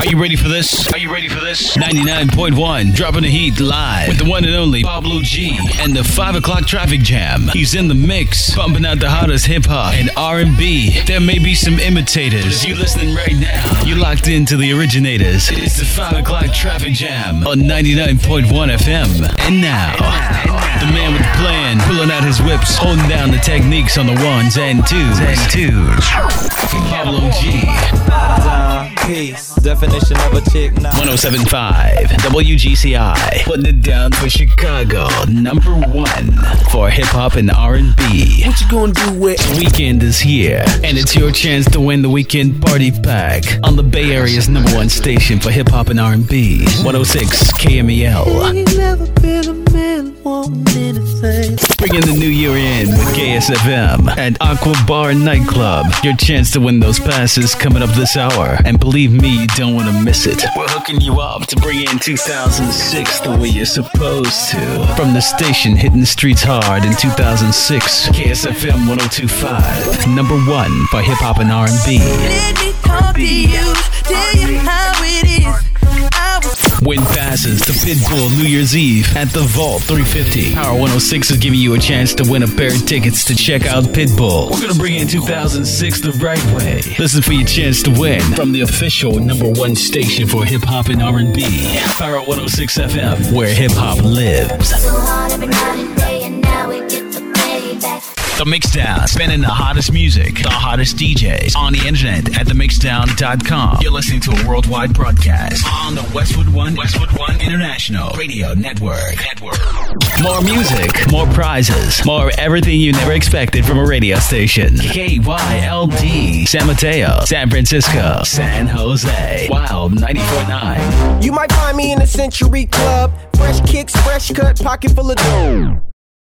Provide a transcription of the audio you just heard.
Are you ready for this? Are you ready for this? 99.1, dropping the heat live with the one and only Pablo G and the 5 o'clock traffic jam. He's in the mix, bumping out the hottest hip hop and R&B. There may be some imitators. You listening right now? You locked into the originators. It's the 5 o'clock traffic jam on 99.1 FM. And now, the man with the plan, pulling out his whips, holding down the techniques on the ones and twos. Pablo G. Peace. Definition of a chick now. 107.5 WGCI, putting it down for Chicago. Number one for hip hop and R&B. What you gonna do with Weekend is here, and it's your chance to win the weekend party pack on the Bay Area's number one station for hip hop and R&B. 106 KMEL. Ain't never been a man wanting anything. Bringing the new year in with KSFM and Aqua Bar and Nightclub. Your chance to win those passes coming up this hour. And believe me, you don't want to miss it. We're hooking you up to bring in 2006 the way you're supposed to. From the station hitting the streets hard in 2006, KSFM 102.5, number one for hip hop and R&B. Let me talk to you, tell you how it is. Win passes to Pitbull New Year's Eve at the Vault 350. Power 106 is giving you a chance to win a pair of tickets to check out Pitbull. We're gonna bring in 2006 the right way. Listen for your chance to win from the official number one station for hip hop and R&B. Power 106 FM, where hip hop lives. So hard every night and day, and now we get the payback. The Mixdown, spinning the hottest music, the hottest DJs on the internet at themixdown.com. You're listening to a worldwide broadcast on the Westwood One International Radio Network. More music, more prizes, more everything you never expected from a radio station. KYLD, San Mateo, San Francisco, San Jose, Wild 94.9. You might find me in the Century Club. Fresh kicks, fresh cut, pocket full of dough.